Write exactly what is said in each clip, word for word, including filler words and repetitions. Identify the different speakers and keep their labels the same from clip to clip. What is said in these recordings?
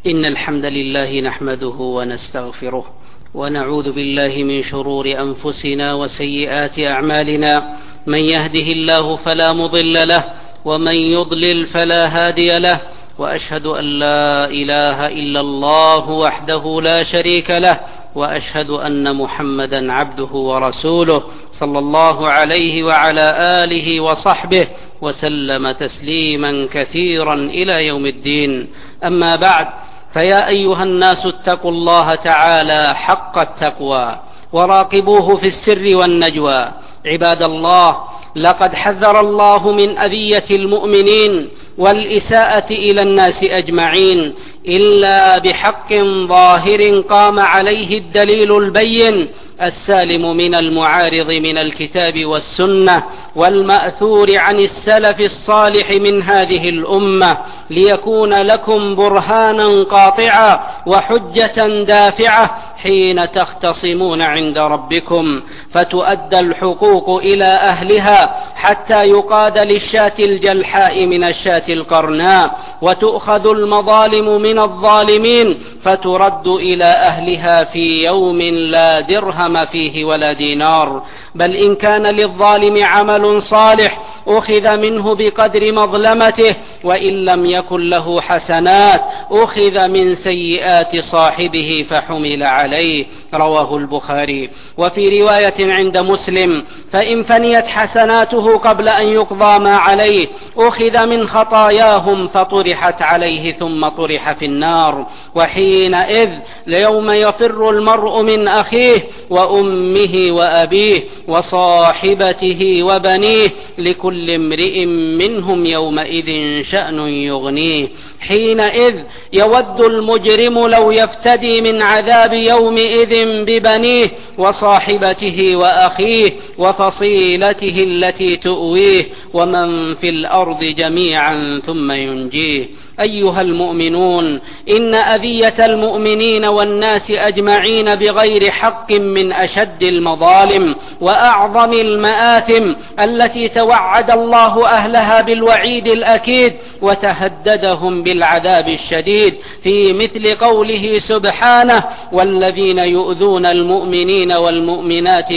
Speaker 1: إن الحمد لله نحمده ونستغفره ونعوذ بالله من شرور أنفسنا وسيئات أعمالنا. من يهده الله فلا مضل له ومن يضلل فلا هادي له، وأشهد أن لا إله إلا الله وحده لا شريك له، وأشهد أن محمدا عبده ورسوله صلى الله عليه وعلى آله وصحبه وسلم تسليما كثيرا إلى يوم الدين. أما بعد، فيا أيها الناس اتقوا الله تعالى حق التقوى وراقبوه في السر والنجوى. عباد الله، لقد حذر الله من أذية المؤمنين والإساءة إلى الناس أجمعين إلا بحق ظاهر قام عليه الدليل البين السالم من المعارض من الكتاب والسنة والمأثور عن السلف الصالح من هذه الأمة، ليكون لكم برهانا قاطعا وحجة دافعة حين تختصمون عند ربكم، فتؤدى الحقوق إلى أهلها حتى يقاد للشاة الجلحاء من الشاة القرناء، وتؤخذ المظالم من الظالمين فترد إلى أهلها في يوم لا درهم فيه ولا دينار. بل إن كان للظالم عمل صالح أخذ منه بقدر مظلمته، وإن لم يكن له حسنات أخذ من سيئات صاحبه فحمل عليه. رواه البخاري. وفي رواية عند مسلم: فإن فنيت حسناته قبل أن يقضى ما عليه أخذ من خطاياهم فطرحت عليه ثم طرح في النار. وحينئذ يوم يفر المرء من أخيه وأمه وأبيه وصاحبته وبنيه لكل امرئ منهم يومئذ شأن يغنيه. حينئذ يود المجرم لو يفتدي من عذاب يومئذ ببنيه وصاحبته وأخيه وفصيلته التي تؤويه ومن في الأرض جميعا ثم ينجيه. أيها المؤمنون، إن أذية المؤمنين والناس أجمعين بغير حق من أشد المظالم وأعظم المآثم التي توعد الله أهلها بالوعيد الأكيد وتهددهم بالعذاب الشديد في مثل قوله سبحانه: والذين يؤذون المؤمنين والمؤمنات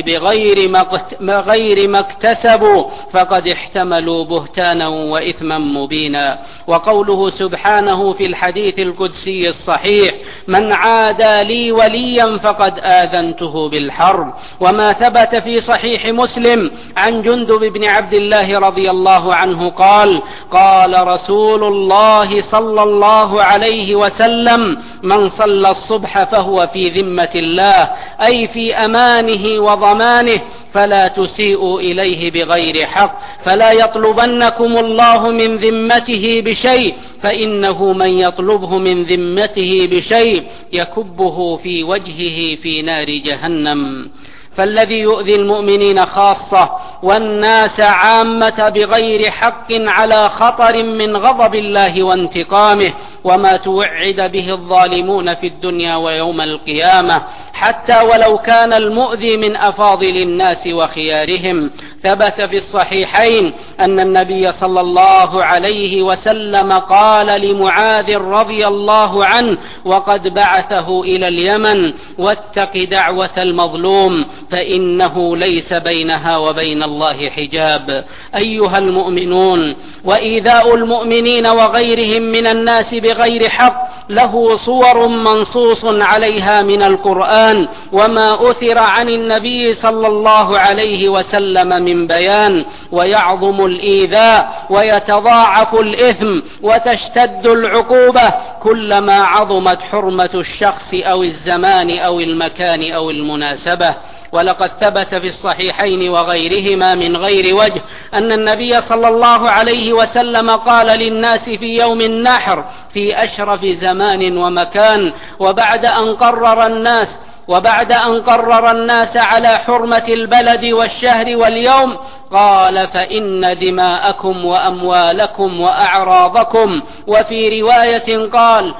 Speaker 1: بغير ما اكتسبوا فقد احتملوا بهتانا وإثما مبينا. وقوله سبحانه في الحديث القدسي الصحيح: من عادى لي وليا فقد آذنته بالحرب. وما ثبت في صحيح مسلم عن جندب بن عبد الله رضي الله عنه قال: قال رسول الله صلى الله عليه وسلم: من صلى الصبح فهو في ذمة الله، أي في أمانه وضمانه، فلا تسيئوا إليه بغير حق، فلا يطلبنكم الله من ذمته بشيء، فإنه من يطلبه من ذمته بشيء يكبه في وجهه في نار جهنم. فالذي يؤذي المؤمنين خاصة والناس عامة بغير حق على خطر من غضب الله وانتقامه، وما توعد به الظالمون في الدنيا ويوم القيامة، حتى ولو كان المؤذي من أفاضل الناس وخيارهم. ثبت في الصحيحين أن النبي صلى الله عليه وسلم قال لمعاذ رضي الله عنه وقد بعثه إلى اليمن: واتق دعوة المظلوم فإنه ليس بينها وبين الله حجاب. أيها المؤمنون، وإيذاء المؤمنين وغيرهم من الناس بغير حق له صور منصوص عليها من القرآن وما أثر عن النبي صلى الله عليه وسلم من بيان. ويعظم الإيذاء ويتضاعف الإثم وتشتد العقوبة كلما عظمت حرمة الشخص أو الزمان أو المكان أو المناسبة. ولقد ثبت في الصحيحين وغيرهما من غير وجه أن النبي صلى الله عليه وسلم قال للناس في يوم النحر في أشرف زمان ومكان: وبعد أن قرر الناس وبعد أن قرر الناس على حرمة البلد والشهر واليوم قال: فإن دماءكم وأموالكم وأعراضكم، وفي رواية قال: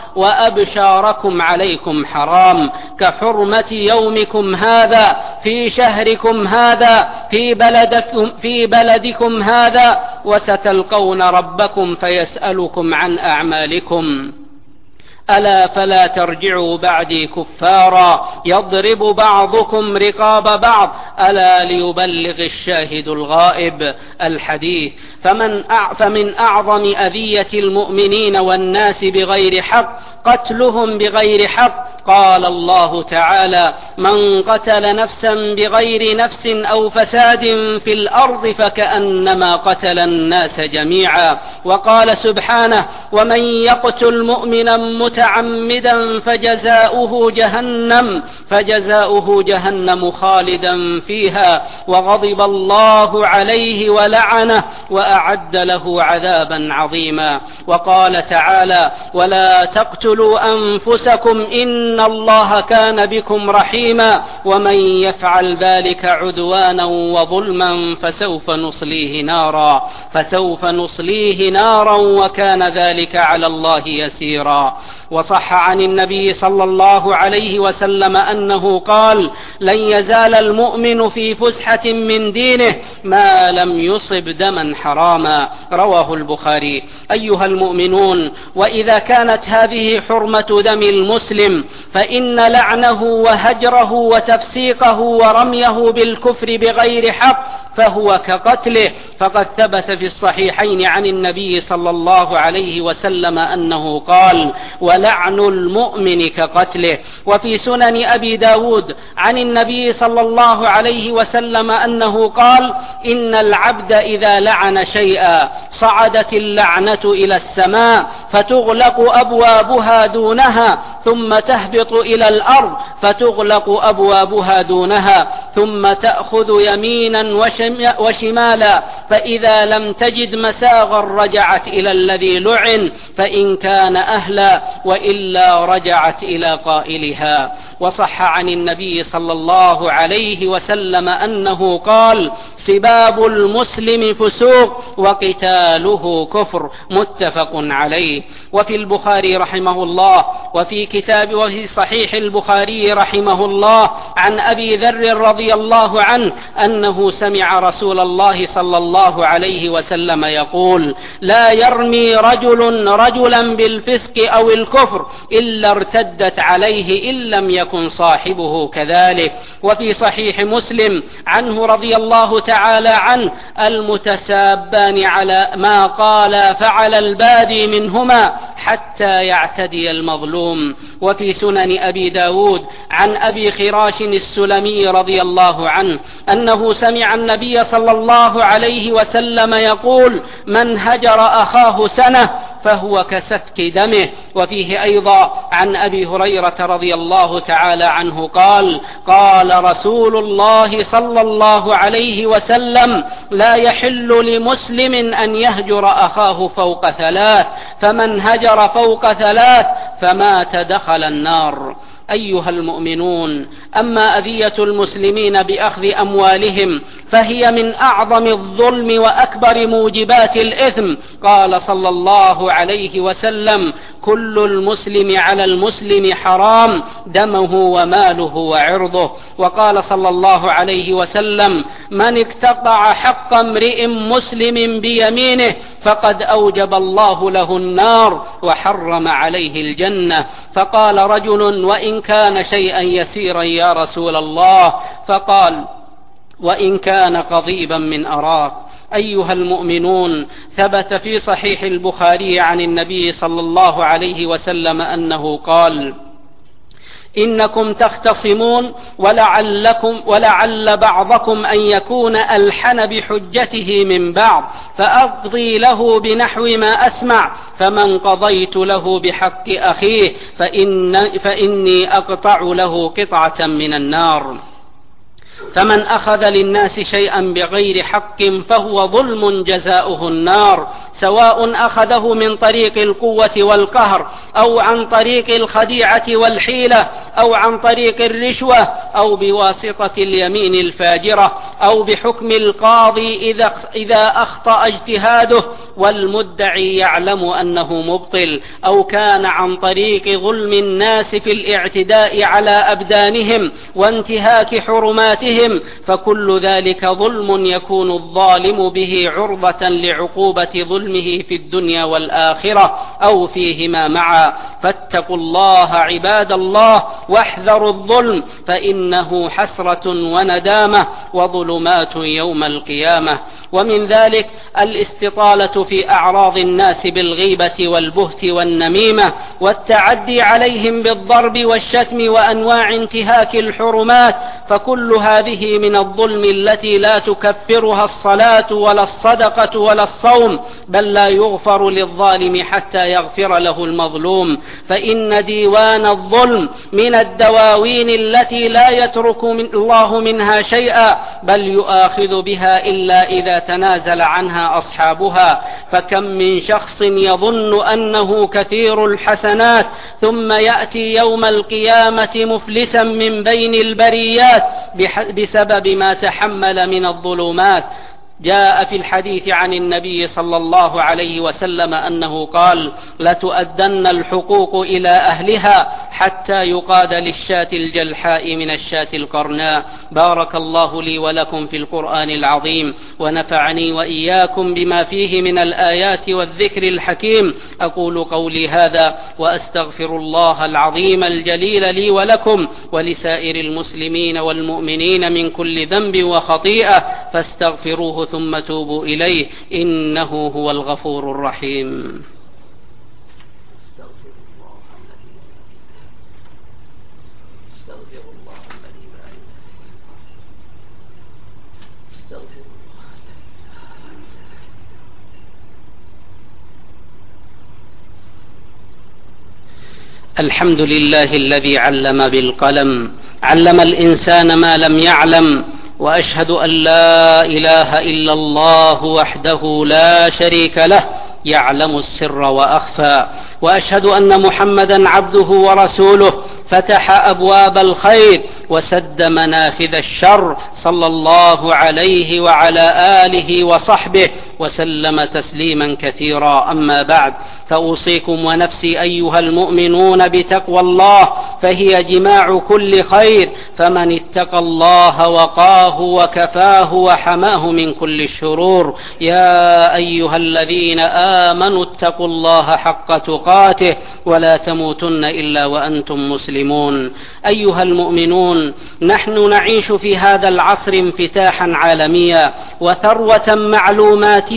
Speaker 1: وأبشاركم عليكم حرام، كحرمة يومكم هذا في شهركم هذا في بلدكم, في بلدكم هذا، وستلقون ربكم فيسألكم عن أعمالكم. ألا فلا ترجعوا بعدي كفارا يضرب بعضكم رقاب بعض ألا ليبلغ الشاهد الغائب. الحديث. فمن فمن أعظم أذية المؤمنين والناس بغير حق قتلهم بغير حق. قال الله تعالى: من قتل نفسا بغير نفس أو فساد في الأرض فكأنما قتل الناس جميعا. وقال سبحانه: ومن يقتل مؤمنا متعمدا فجزاؤه جهنم فجزاؤه جهنم خالدا فيها وغضب الله عليه ولعنه وأعد له عذابا عظيما. وقال تعالى: ولا تقتلوا أنفسكم إن الله كان بكم رحيما ومن يفعل ذلك عدوانا وظلما فسوف نصليه نارا فسوف نصليه نارا وكان ذلك على الله يسيرا. وصح عن النبي صلى الله عليه وسلم أنه قال: لن يزال المؤمن في فسحة من دينه ما لم يصب دما حراما. رواه البخاري. أيها المؤمنون، وإذا كانت هذه حرمة دم المسلم فإن لعنه وهجره وتفسيقه ورميه بالكفر بغير حق فهو كقتله. فقد ثبت في الصحيحين عن النبي صلى الله عليه وسلم أنه قال: ولعن المؤمن كقتله. وفي سنن أبي داود عن النبي صلى الله عليه وسلم أنه قال: إن العبد إذا لعن شيئا صعدت اللعنة إلى السماء فتغلق أبوابها دونها ثم تهبط إلى الأرض فتغلق أبوابها دونها ثم تأخذ يمينا وشمالا فإذا لم تجد مساغا رجعت إلى الذي لعن فإن كان أهلا وإلا رجعت إلى قائلها. وصح عن النبي صلى الله عليه وسلم أنه قال: سباب المسلم فسوق وقتاله كفر. متفق عليه. وفي البخاري رحمه الله وفي كتاب وفي صحيح البخاري رحمه الله عن أبي ذر رضي الله عنه أنه سمع رسول الله صلى الله عليه وسلم يقول: لا يرمي رجل رجلا بالفسق أو الكفر إلا ارتدت عليه إن لم يكن صاحبه كذلك. وفي صحيح مسلم عنه رضي الله تعالى عنه: المتسابان على ما قال فعل البادي منهما حتى يعتدي المظلوم. وفي سنن أبي داود عن أبي خراش السلمي رضي الله عنه أنه سمع النبي صلى الله عليه وسلم يقول: من هجر أخاه سنة فهو كسفك دمه. وفيه أيضا عن أبي هريرة رضي الله تعالى عنه قال: قال رسول الله صلى الله عليه وسلم: لا يحل لمسلم أن يهجر أخاه فوق ثلاث فمن هجر فوق ثلاث فمات دخل النار. أيها المؤمنون، أما أذية المسلمين بأخذ أموالهم فهي من أعظم الظلم وأكبر موجبات الإثم. قال صلى الله عليه وسلم: كل المسلم على المسلم حرام دمه وماله وعرضه. وقال صلى الله عليه وسلم: من اقتطع حق امرئ مسلم بيمينه فقد أوجب الله له النار وحرم عليه الجنة. فقال رجل: وإن كان شيئا يسيرا يا رسول الله؟ فقال: وإن كان قضيبا من أراك. أيها المؤمنون، ثبت في صحيح البخاري عن النبي صلى الله عليه وسلم أنه قال: إنكم تختصمون ولعلكم ولعل بعضكم أن يكون ألحن بحجته من بعض فأقضي له بنحو ما أسمع فمن قضيت له بحق أخيه فإن فإني أقطع له قطعة من النار. فمن أخذ للناس شيئا بغير حق فهو ظلم جزاؤه النار، سواء أخذه من طريق القوة والقهر أو عن طريق الخديعة والحيلة أو عن طريق الرشوة أو بواسطة اليمين الفاجرة أو بحكم القاضي إذا أخطأ اجتهاده والمدعي يعلم أنه مبطل، أو كان عن طريق ظلم الناس في الاعتداء على أبدانهم وانتهاك حرماتهم بغيرهم، فكل ذلك ظلم يكون الظالم به عرضة لعقوبة ظلمه في الدنيا والآخرة أو فيهما معا. فاتقوا الله عباد الله واحذروا الظلم، فإنه حسرة وندامة وظلمات يوم القيامة. ومن ذلك الاستطالة في أعراض الناس بالغيبة والبهت والنميمة والتعدي عليهم بالضرب والشتم وأنواع انتهاك الحرمات، فكل هذه من الظلم التي لا تكفرها الصلاة ولا الصدقة ولا الصوم، بل لا يغفر للظالم حتى يغفر له المظلوم. فإن ديوان الظلم من الدواوين التي لا يترك من الله منها شيئا، بل يؤاخذ بها إلا إذا تنازل عنها أصحابها. فكم من شخص يظن أنه كثير الحسنات ثم يأتي يوم القيامة مفلسا من بين البريات بسبب ما تحمل من الظلمات. جاء في الحديث عن النبي صلى الله عليه وسلم أنه قال: لتؤدن الحقوق إلى أهلها حتى يقاد للشاة الجلحاء من الشاة القرناء. بارك الله لي ولكم في القرآن العظيم، ونفعني وإياكم بما فيه من الآيات والذكر الحكيم. أقول قولي هذا وأستغفر الله العظيم الجليل لي ولكم ولسائر المسلمين والمؤمنين من كل ذنب وخطيئة، فاستغفروه ثم توبوا إليه، إنه هو الغفور الرحيم. الحمد لله الذي علم بالقلم، علم الإنسان ما لم يعلم، وأشهد أن لا إله إلا الله وحده لا شريك له يعلم السر وأخفى، وأشهد أن محمدا عبده ورسوله فتح أبواب الخير وسد منافذ الشر، صلى الله عليه وعلى آله وصحبه وسلم تسليما كثيرا. أما بعد، فأوصيكم ونفسي أيها المؤمنون بتقوى الله، فهي جماع كل خير، فمن اتقى الله وقاه وكفاه وحماه من كل الشرور. يا أيها الذين آمنوا اتقوا الله حق تقاته ولا تموتن إلا وأنتم مسلمون. أيها المؤمنون، نحن نعيش في هذا العصر انفتاحا عالميا وثروة معلوماتية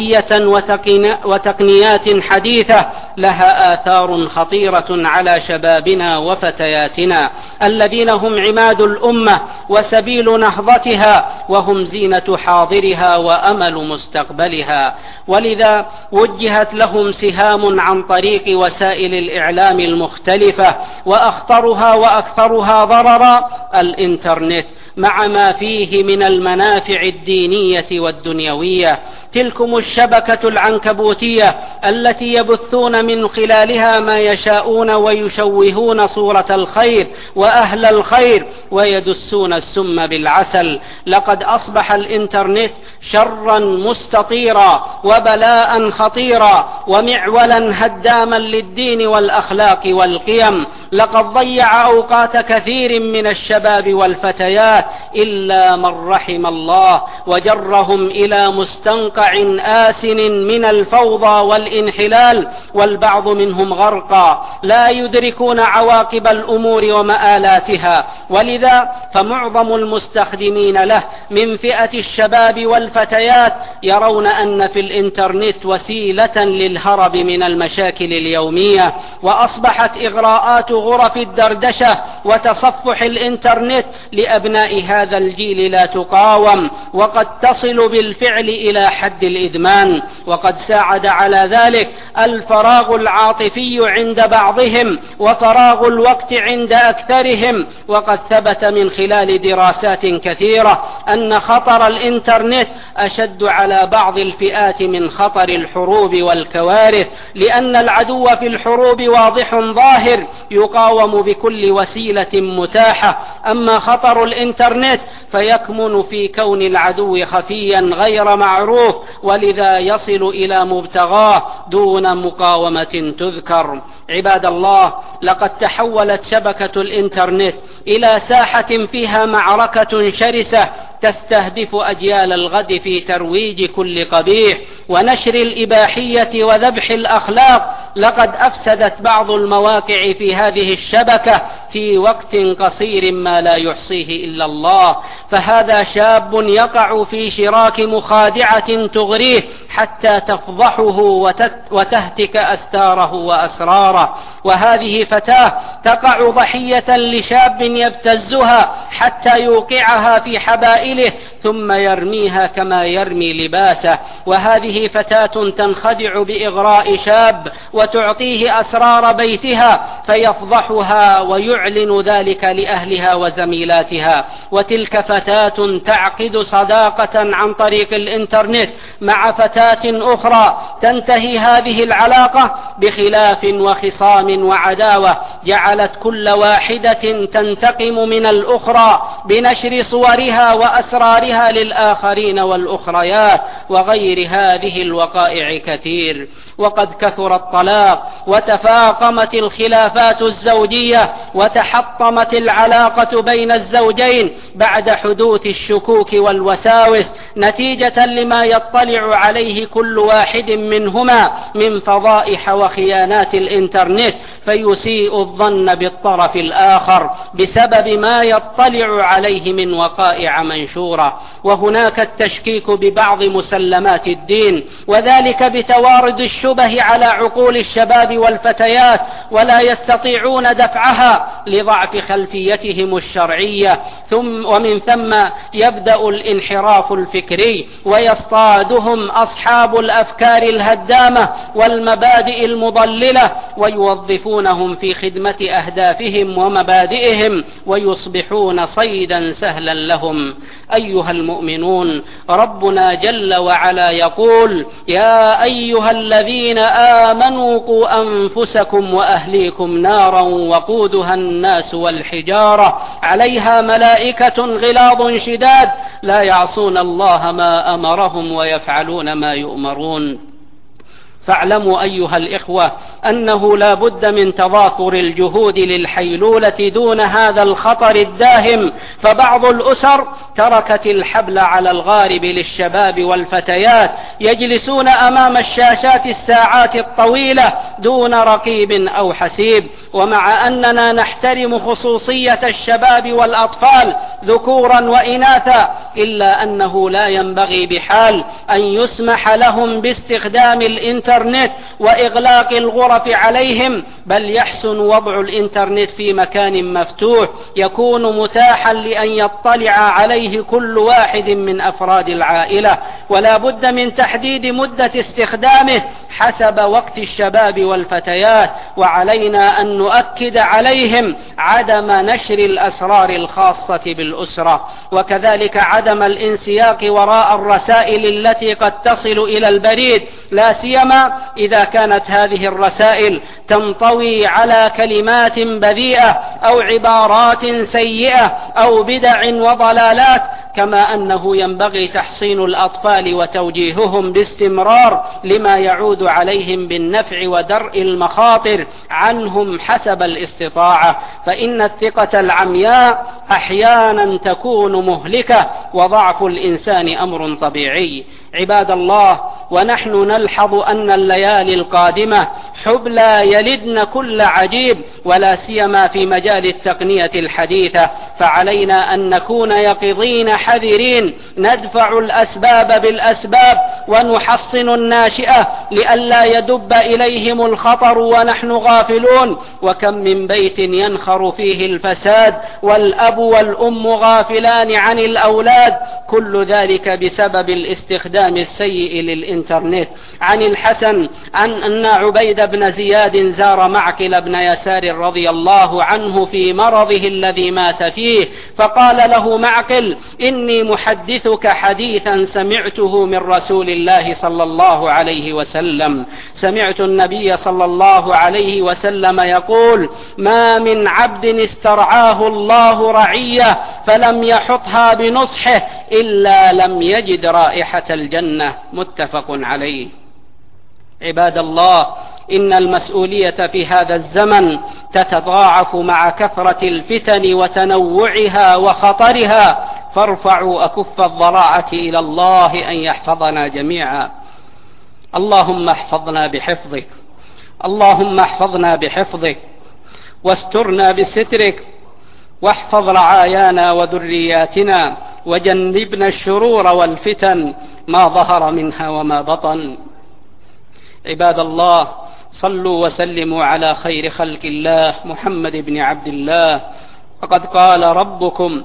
Speaker 1: وتقنيات حديثة لها آثار خطيرة على شبابنا وفتياتنا الذين هم عماد الأمة وسبيل نهضتها، وهم زينة حاضرها وأمل مستقبلها، ولذا وجهت لهم سهام عن طريق وسائل الإعلام المختلفة، وأخطرها وأكثرها ضررا الإنترنت مع ما فيه من المنافع الدينية والدنيوية. تلكم الشبكة العنكبوتية التي يبثون من خلالها ما يشاءون ويشوهون صورة الخير وأهل الخير ويدسون السم بالعسل. لقد أصبح الإنترنت شرا مستطيرا وبلاء خطيرا ومعولا هداما للدين والأخلاق والقيم. لقد ضيع أوقات كثير من الشباب والفتيات إلا من رحم الله، وجرهم إلى مستنقع آسن من الفوضى والانحلال، والبعض منهم غرقا لا يدركون عواقب الأمور ومآلاتها. ولذا فمعظم المستخدمين له من فئة الشباب والفتيات يرون أن في الإنترنت وسيلة للهرب من المشاكل اليومية، وأصبحت إغراءات غرف الدردشة وتصفح الإنترنت لأبناء هذا الجيل لا تقاوم، وقد تصل بالفعل إلى حد الإدمان. وقد ساعد على ذلك الفراغ العاطفي عند بعضهم وفراغ الوقت عند أكثرهم. وقد ثبت من خلال دراسات كثيرة أن خطر الإنترنت أشد على بعض الفئات من خطر الحروب والكوارث، لأن العدو في الحروب واضح ظاهر يقاوم بكل وسيلة متاحة. أما خطر الإنترنت الإنترنت فيكمن في كون العدو خفيا غير معروف، ولذا يصل إلى مبتغاه دون مقاومة تذكر. عباد الله، لقد تحولت شبكة الإنترنت إلى ساحة فيها معركة شرسة تستهدف أجيال الغد في ترويج كل قبيح ونشر الإباحية وذبح الأخلاق. لقد أفسدت بعض المواقع في هذه الشبكة في وقت قصير ما لا يحصيه إلا الله، فهذا شاب يقع في شراك مخادعة تغريه حتى تفضحه وتهتك أستاره وأسراره، وهذه فتاة تقع ضحية لشاب يبتزها حتى يوقعها في حبائله ثم يرميها كما يرمي لباسه، وهذه فتاة تنخدع بإغراء شاب وتعطيه أسرار بيتها فيفضحها ويعلن ذلك لأهلها وزميلاتها، وتلك فتاة تعقد صداقة عن طريق الإنترنت مع فتاة أخرى، تنتهي هذه العلاقة بخلاف وخصام وعداوة جعلت كل واحدة تنتقم من الأخرى بنشر صورها وأسرارها للآخرين والأخريات، وغير هذه الوقائع كثير. وقد كثر الطلاق وتفاقمت الخلافات الزوجية وتحطمت العلاقة بين الزوجين بعد حدوث الشكوك والوساوس نتيجة لما يطلع عليه كل واحد منهما من فضائح وخيانات الإنترنت، فيسيء الظن بالطرف الآخر بسبب ما يطلع عليه من وقائع منشورة. وهناك التشكيك ببعض مسلمات الدين، وذلك بتوارد الشبه على عقول الشباب والفتيات ولا يستطيعون دفعها لضعف خلفيتهم الشرعية، ثم ومن ثم يبدأ الانحراف الفكري ويصطادهم أصحاب الأفكار الهدامة والمبادئ المضللة ويوظفونهم في خدمة أهدافهم ومبادئهم ويصبحون صيدا سهلا لهم. أيها المؤمنون، ربنا جل وعلا يقول: يا أيها الذين آمنوا قوا أنفسكم وأهليكم نارا وقودها الناس والحجارة عليها ملائكة غلاظ شداد لا يعصون الله ما أمرهم ويفعلون ما يؤمرون. فاعلموا أيها الإخوة أنه لا بد من تضافر الجهود للحيلولة دون هذا الخطر الداهم، فبعض الأسر تركت الحبل على الغارب للشباب والفتيات يجلسون أمام الشاشات الساعات الطويلة دون رقيب أو حسيب. ومع أننا نحترم خصوصية الشباب والأطفال ذكورا وإناثا، إلا أنه لا ينبغي بحال أن يسمح لهم باستخدام الإنترنت وإغلاق الغرف عليهم، بل يحسن وضع الإنترنت في مكان مفتوح يكون متاحا لأن يطلع عليه كل واحد من أفراد العائلة، ولا بد من تحديد مدة استخدامه حسب وقت الشباب والفتيات. وعلينا أن نؤكد عليهم عدم نشر الأسرار الخاصة بالأسرة، وكذلك عدم الانسياق وراء الرسائل التي قد تصل إلى البريد، لا سيما إذا كانت هذه الرسائل تنطوي على كلمات بذيئة أو عبارات سيئة أو بدع وضلالات. كما أنه ينبغي تحصين الأطفال وتوجيههم باستمرار لما يعود عليهم بالنفع ودرء المخاطر عنهم حسب الاستطاعة، فإن الثقة العمياء أحيانا تكون مهلكة، وضعف الإنسان أمر طبيعي. عباد الله، ونحن نلحظ أن الليالي القادمة حبلى يلدن كل عجيب، ولا سيما في مجال التقنية الحديثة، فعلينا أن نكون يقظين حذرين ندفع الأسباب بالأسباب ونحصن الناشئة لئلا يدب إليهم الخطر ونحن غافلون. وكم من بيت ينخر فيه الفساد والأب والأم غافلان عن الأولاد، كل ذلك بسبب الاستخدام السيء للإنترنت الإنترنت عن الحسن عن أن عبيد بن زياد زار معقل بن يسار رضي الله عنه في مرضه الذي مات فيه، فقال له معقل: إني محدثك حديثا سمعته من رسول الله صلى الله عليه وسلم. سمعت النبي صلى الله عليه وسلم يقول: ما من عبد استرعاه الله رعية فلم يحطها بنصحه إلا لم يجد رائحة الجنة. متفق عليه. عباد الله، إن المسؤولية في هذا الزمن تتضاعف مع كثرة الفتن وتنوعها وخطرها، فارفعوا أكف الضراعة إلى الله أن يحفظنا جميعا. اللهم احفظنا بحفظك، اللهم احفظنا بحفظك، واسترنا بسترك، واحفظ رعايانا وذرياتنا، وجنبنا الشرور والفتن ما ظهر منها وما بطن. عباد الله، صلوا وسلموا على خير خلق الله محمد بن عبد الله. فقد قال ربكم: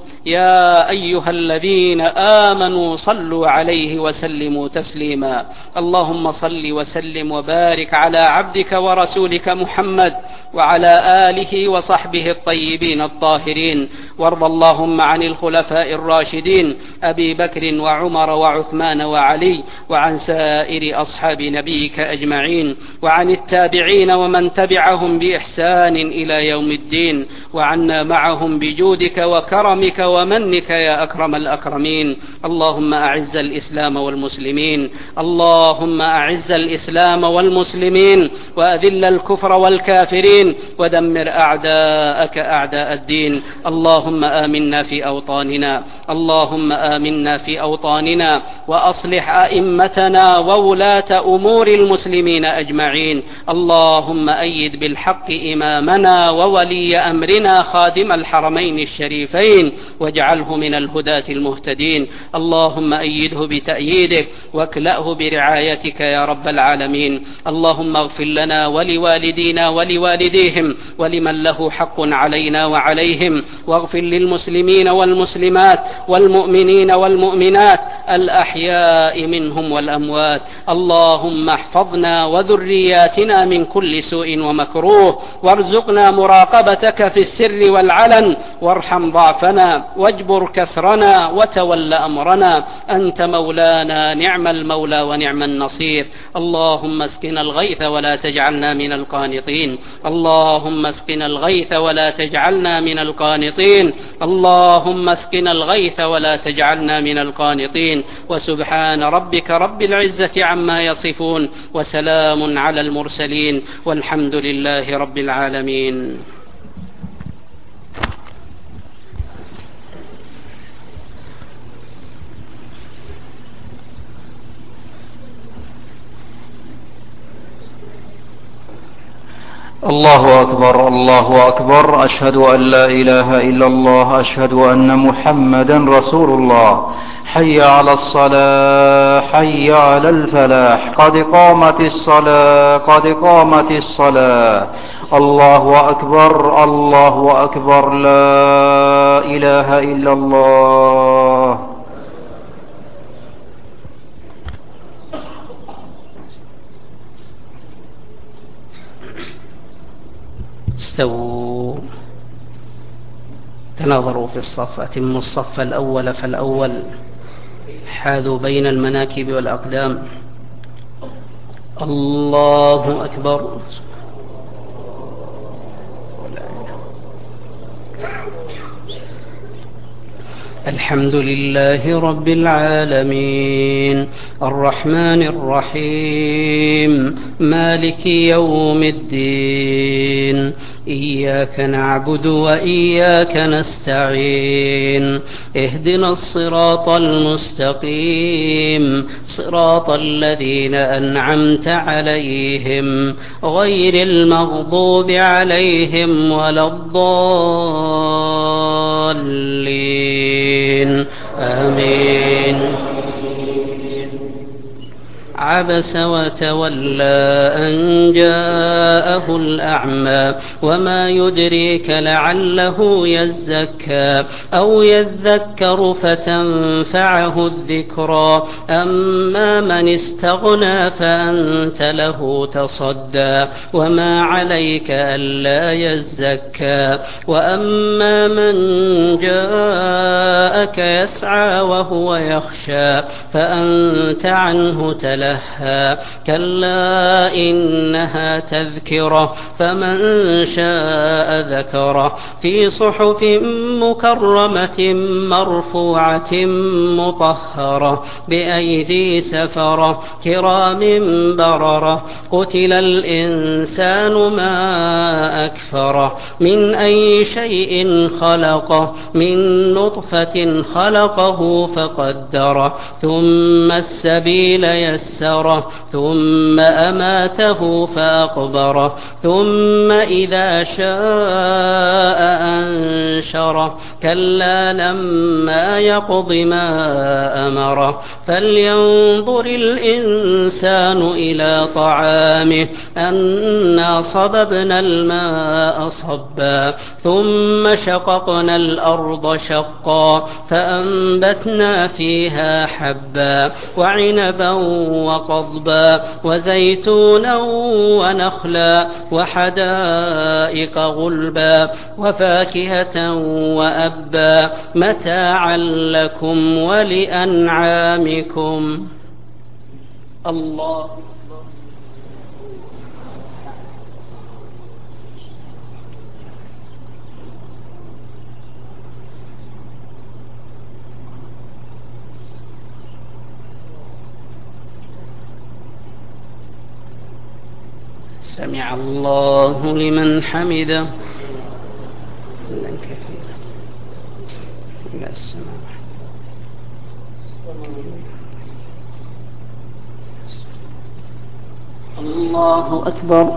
Speaker 1: يا أيها الذين آمنوا صلوا عليه وسلموا تسليما. اللهم صل وسلم وبارك على عبدك ورسولك محمد وعلى آله وصحبه الطيبين الطاهرين، وارض اللهم عن الخلفاء الراشدين أبي بكر وعمر وعثمان وعلي، وعن سائر أصحاب نبيك أجمعين، وعن التابعين ومن تبعهم بإحسان إلى يوم الدين، وعنا معهم بجودك وكرمك ومنك يا أكرم الأكرمين. اللهم أعز الإسلام والمسلمين، اللهم أعز الإسلام والمسلمين، وأذل الكفر والكافرين، ودمر أعداءك أعداء الدين. اللهم آمنا في أوطاننا، اللهم آمنا في أوطاننا، وأصلح أئمتنا وولاة أمور المسلمين أجمعين. اللهم أيد بالحق إمامنا وولي أمرنا خادم الحرمين الشريفين، واجعله من الهداة المهتدين. اللهم أيده بتأييدك، واكلأه برعايتك يا رب العالمين. اللهم اغفر لنا ولوالدينا ولوالديهم ولمن له حق علينا وعليهم، واغفر للمسلمين والمسلمات والمؤمنين والمؤمنات الأحياء منهم والأموات. اللهم احفظنا وذرياتنا من كل سوء ومكروه، وارزقنا مراقبتك في السر والعلن، وارحم ضعفنا واجبر كسرنا وتول أمرنا. أنت مولانا، نعم المولى ونعم النصير. اللهم اسقنا الغيث ولا تجعلنا من القانطين، اللهم اسقنا الغيث ولا تجعلنا من القانطين، اللهم اسقنا الغيث ولا تجعلنا من القانطين. وسبحان ربك رب العزة عما يصفون، وسلام على المرسلين، والحمد لله رب العالمين.
Speaker 2: الله أكبر، الله أكبر. أشهد أن لا إله إلا الله، أشهد أن محمدا رسول الله. حي على الصلاة، حي على الفلاح، قد قامت الصلاة، قد قامت الصلاة. الله أكبر، الله أكبر، لا إله إلا الله.
Speaker 1: استووا، تناظروا في الصف، أتموا الصف الأول فالأول، حاذوا بين المناكب والأقدام. الله أكبر. الحمد لله رب العالمين، الرحمن الرحيم، مالك يوم الدين، إياك نعبد وإياك نستعين، اهدنا الصراط المستقيم، صراط الذين أنعمت عليهم غير المغضوب عليهم ولا الضالين. آمين. عبس وتولى أن جاءه الأعمى وما يدريك لعله يزكى أو يذكر فتنفعه الذكرى أما من استغنى فأنت له تصدى وما عليك ألا يزكى وأما من جاءك يسعى وهو يخشى فأنت عنه تلهى كلا إنها تذكرة فمن شاء ذكره في صحف مكرمة مرفوعة مطهرة بأيدي سفرة كرام بررة قتل الإنسان ما أكفره من أي شيء خلقه من نطفة خلقه فقدره ثم السبيل يسره ثم أماته فأقبره ثم إذا شاء أنشره كلا لما يقض ما أمره فلينظر الإنسان إلى طعامه أنا صببنا الماء صبا ثم شققنا الأرض شقا فأنبتنا فيها حبا وعنبا وقضبا وزيتونا ونخلا وحدائق غلبا وفاكهة وأبا متاعا لكم ولأنعامكم. الله سمع الله لمن حمده. الله أكبر.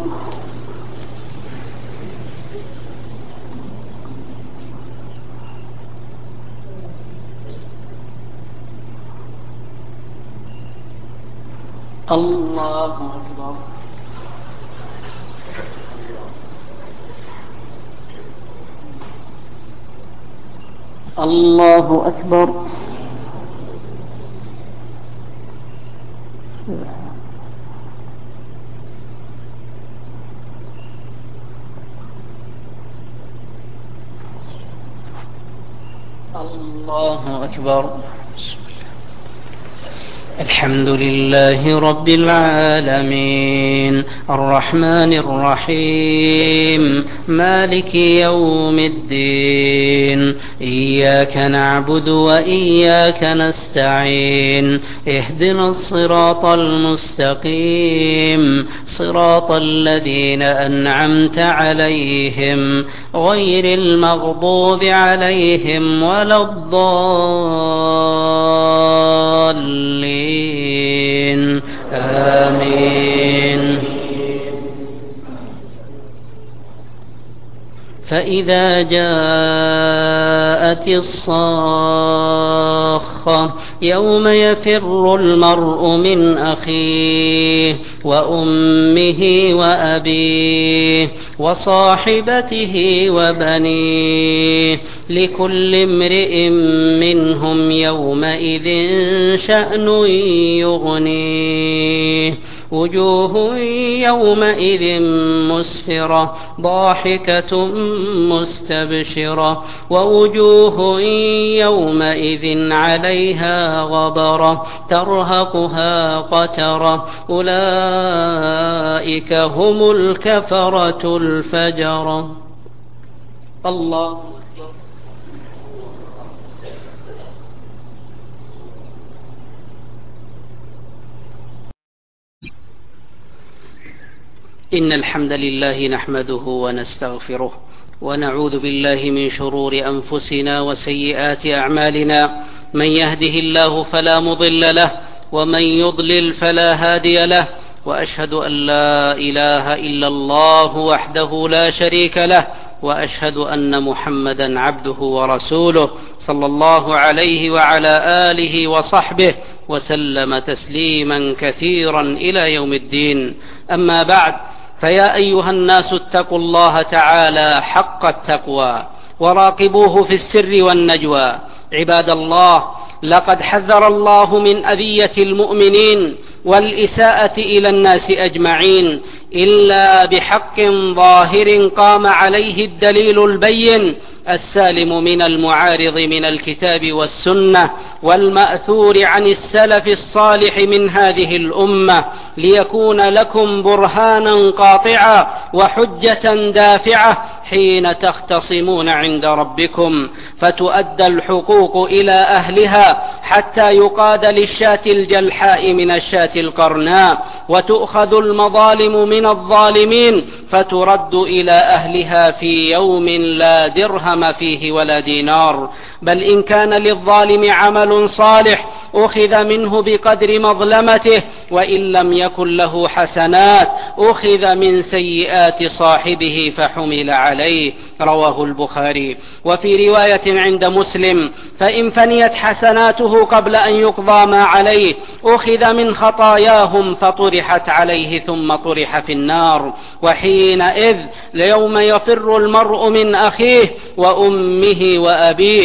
Speaker 1: الله أكبر. الله أكبر. الله أكبر. الحمد لله رب العالمين الرحمن الرحيم مالك يوم الدين إياك نعبد وإياك نستعين اهدنا الصراط المستقيم صراط الذين أنعمت عليهم غير المغضوب عليهم ولا الضالين آمين. فإذا جاءت الصاخة يوم يفر المرء من أخيه وأمه وأبيه وصاحبته وبنيه لكل امرئ منهم يومئذ شأن يغنيه وجوه يومئذ مسفرة ضاحكة مستبشرة ووجوه يومئذ عليها غبرة ترهقها قترة أولئك هم الكفرة الفجرة. الله إن الحمد لله نحمده ونستغفره ونعوذ بالله من شرور أنفسنا وسيئات أعمالنا من يهده الله فلا مضل له ومن يضلل فلا هادي له وأشهد أن لا إله إلا الله وحده لا شريك له وأشهد أن محمدا عبده ورسوله صلى الله عليه وعلى آله وصحبه وسلم تسليما كثيرا إلى يوم الدين. أما بعد، فيا أيها الناس اتقوا الله تعالى حق التقوى وراقبوه في السر والنجوى. عباد الله، لقد حذر الله من أذية المؤمنين والإساءة إلى الناس أجمعين إلا بحق ظاهر قام عليه الدليل البين السالم من المعارض من الكتاب والسنة والمأثور عن السلف الصالح من هذه الأمة، ليكون لكم برهانا قاطعا وحجة دافعة حين تختصمون عند ربكم، فتؤدى الحقوق إلى أهلها حتى يقاد للشاة الجلحاء من الشاة القرناء، وتؤخذ المظالم من الظالمين فترد إلى أهلها في يوم لا درهم فيه ولا دينار. بل إن كان للظالم عمل صالح أخذ منه بقدر مظلمته، وإن لم يكن له حسنات أخذ من سيئات صاحبه فحمل عليه. رواه البخاري. وفي رواية عند مسلم: فإن فنيت حسناته قبل أن يقضى ما عليه أخذ من خطاياهم فطرحت عليه ثم طرح في النار. وحينئذ يوم يفر المرء من أخيه وأمه وأبيه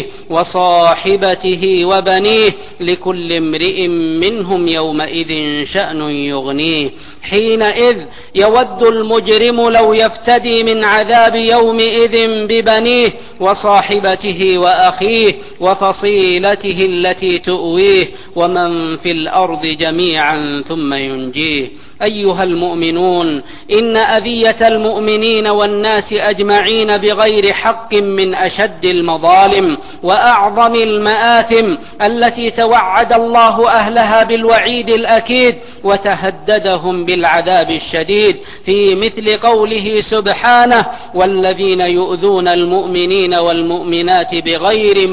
Speaker 1: وصاحبته وبنيه لكل امرئ منهم يومئذ شأن يغنيه. حينئذ يود المجرم لو يفتدي من عذاب يومئذ ببنيه وصاحبته وأخيه وفصيلته التي تؤويه ومن في الأرض جميعا ثم ينجيه. أيها المؤمنون، إن أذية المؤمنين والناس أجمعين بغير حق من أشد المظالم وأعظم المآثم التي توعد الله أهلها بالوعيد الأكيد وتهددهم بالعذاب الشديد، في مثل قوله سبحانه: والذين يؤذون المؤمنين والمؤمنات بغير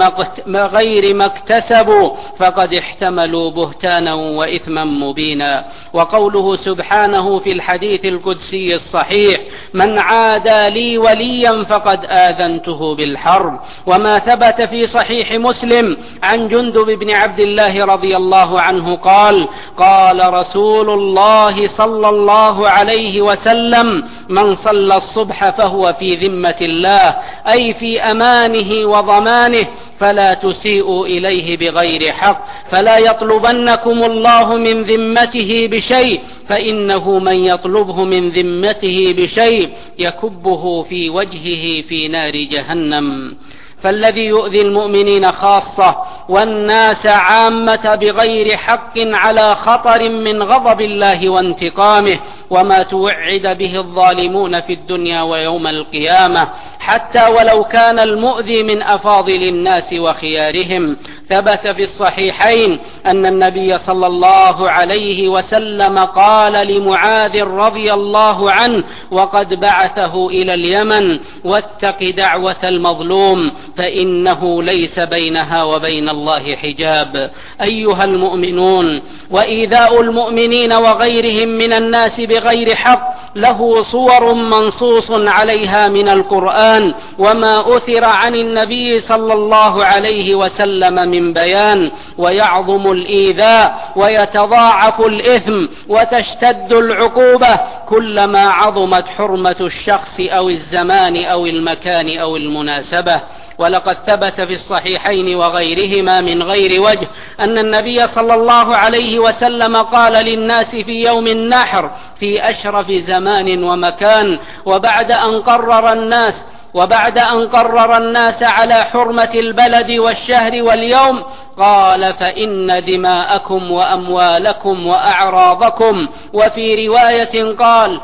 Speaker 1: ما اكتسبوا فقد احتملوا بهتانا وإثما مبينا. وقوله سبحانه في الحديث القدسي الصحيح: من عادى لي وليا فقد آذنته بالحرب. وما ثبت في صحيح مسلم عن جندب بن عبد الله رضي الله عنه قال: قال رسول الله صلى الله عليه وسلم: من صلى الصبح فهو في ذمة الله، أي في أمانه وضمانه، فلا تسيئوا إليه بغير حق، فلا يطلبنكم الله من ذمته بشيء، فإنه من يطلبه من ذمته بشيء يكبه في وجهه في نار جهنم. فالذي يؤذي المؤمنين خاصة والناس عامة بغير حق على خطر من غضب الله وانتقامه، وما توعد به الظالمون في الدنيا ويوم القيامة، حتى ولو كان المؤذي من أفاضل الناس وخيارهم. ثبت في الصحيحين أن النبي صلى الله عليه وسلم قال لمعاذ رضي الله عنه وقد بعثه إلى اليمن: واتق دعوة المظلوم فإنه ليس بينها وبين الله حجاب. أيها المؤمنون، وإيذاء المؤمنين وغيرهم من الناس بغير حق له صور منصوص عليها من القرآن وما أثر عن النبي صلى الله عليه وسلم من بيان، ويعظم الإيذاء ويتضاعف الإثم وتشتد العقوبة كلما عظمت حرمة الشخص أو الزمان أو المكان أو المناسبة. ولقد ثبت في الصحيحين وغيرهما من غير وجه أن النبي صلى الله عليه وسلم قال للناس في يوم النحر في أشرف زمان ومكان: وبعد أن قرر الناس وبعد أن قرر الناس على حرمة البلد والشهر واليوم قال: فإن دماءكم وأموالكم وأعراضكم، وفي رواية قال: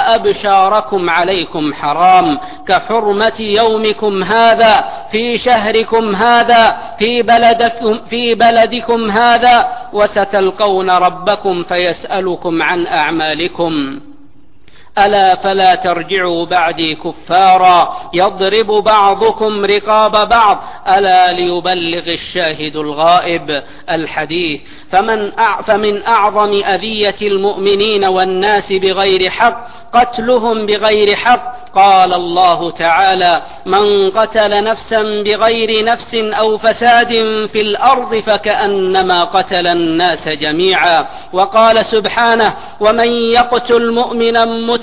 Speaker 1: وأبشاركم عليكم حرام، كحرمة يومكم هذا في شهركم هذا في بلدكم, في بلدكم هذا، وستلقون ربكم فيسألكم عن أعمالكم. ألا فلا ترجعوا بعدي كفارا يضرب بعضكم رقاب بعض ألا ليبلغ الشاهد الغائب. الحديث. فمن فمن أعظم أذية المؤمنين والناس بغير حق قتلهم بغير حق. قال الله تعالى: من قتل نفسا بغير نفس أو فساد في الأرض فكأنما قتل الناس جميعا. وقال سبحانه: ومن يقتل مؤمنا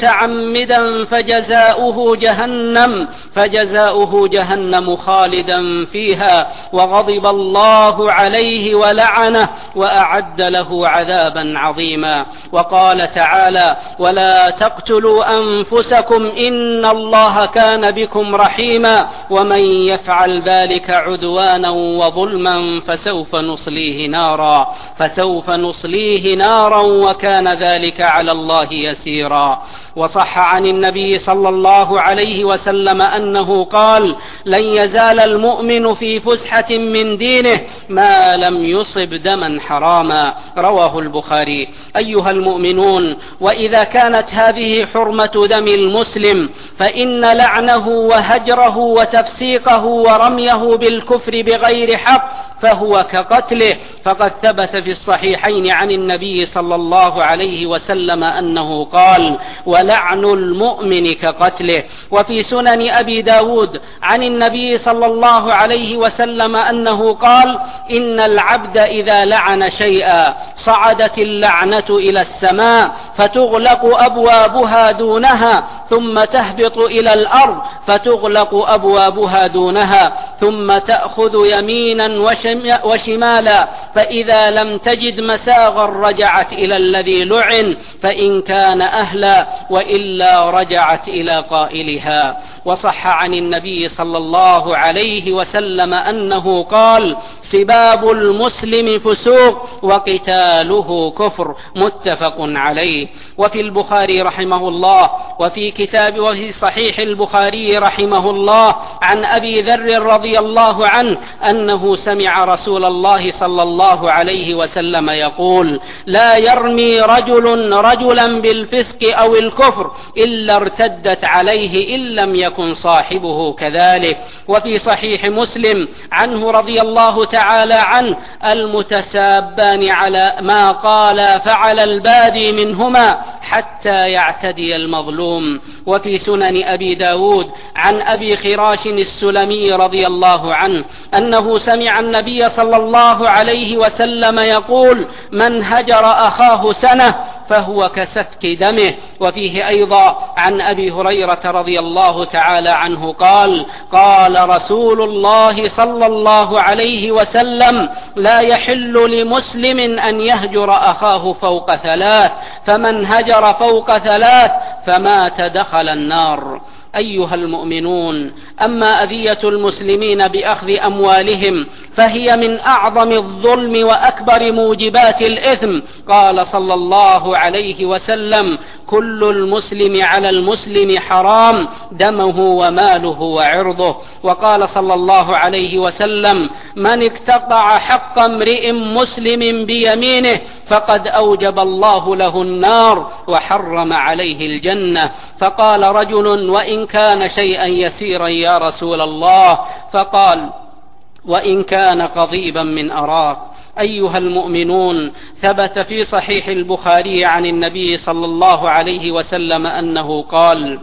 Speaker 1: متعمدا فجزاؤه جهنم فجزاؤه جهنم خالدا فيها وغضب الله عليه ولعنه وأعد له عذابا عظيما. وقال تعالى: ولا تقتلوا أنفسكم إن الله كان بكم رحيما ومن يفعل ذلك عدوانا وظلما فسوف نصليه نارا فسوف نصليه نارا وكان ذلك على الله يسيرا. وصح عن النبي صلى الله عليه وسلم أنه قال: لن يزال المؤمن في فسحة من دينه ما لم يصب دما حراما. رواه البخاري. أيها المؤمنون، وإذا كانت هذه حرمة دم المسلم فإن لعنه وهجره وتفسيقه ورميه بالكفر بغير حق فهو كقتله. فقد ثبت في الصحيحين عن النبي صلى الله عليه وسلم أنه قال: ولعن المؤمن كقتله. وفي سنن أبي داود عن النبي صلى الله عليه وسلم أنه قال: إن العبد إذا لعن شيئا صعدت اللعنة إلى السماء فتغلق أبوابها دونها ثم تهبط إلى الأرض فتغلق أبوابها دونها ثم تأخذ يمينا وشمالا فإذا لم تجد مساغا رجعت إلى الذي لعن فإن كان أهلا وإلا رجعت إلى قائلها. وصح عن النبي صلى الله عليه وسلم أنه قال: سباب المسلم فسوق وقتاله كفر. متفق عليه. وفي البخاري رحمه الله وفي كتاب وفي صحيح البخاري رحمه الله عن أبي ذر رضي الله عنه أنه سمع رسول الله صلى الله عليه وسلم يقول: لا يرمي رجل رجلا بالفسق أو الكفر إلا ارتدت عليه إن لم يكن صاحبه كذلك. وفي صحيح مسلم عنه رضي الله تعالى عنه: المتسابان على ما قال فعل البادي منهما حتى يعتدي المظلوم. وفي سنن أبي داود عن أبي خراش السلمي رضي الله عنه أنه سمع النبي صلى الله عليه وسلم يقول: من هجر أخاه سنة فهو كسفك دمه. وفيه أيضا عن أبي هريرة رضي الله تعالى عنه قال: قال رسول الله صلى الله عليه وسلم: لا يحل لمسلم أن يهجر أخاه فوق ثلاث فمن هجر فوق ثلاث فمات دخل النار. أيها المؤمنون، أما أذية المسلمين بأخذ أموالهم فهي من أعظم الظلم وأكبر موجبات الإثم. قال صلى الله عليه وسلم: كل المسلم على المسلم حرام دمه وماله وعرضه. وقال صلى الله عليه وسلم: من اقتطع حق امرئ مسلم بيمينه فقد أوجب الله له النار وحرم عليه الجنة. فقال رجل: وإن كان شيئا يسيرا يا رسول الله؟ فقال: وإن كان قضيبا من أراك. أيها المؤمنون، ثبت في صحيح البخاري عن النبي صلى الله عليه وسلم أنه قال: